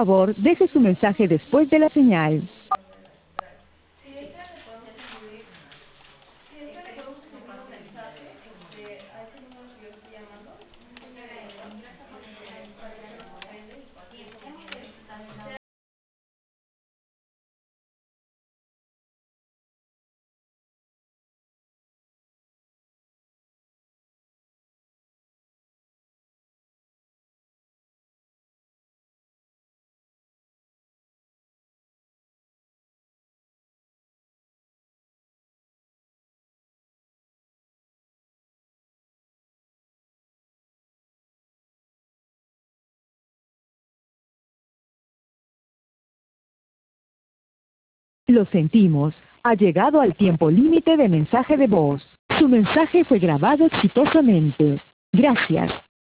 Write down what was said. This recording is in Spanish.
favor, deje su mensaje después de la señal. Lo sentimos, ha llegado al tiempo límite de mensaje de voz. Su mensaje fue grabado exitosamente. Gracias.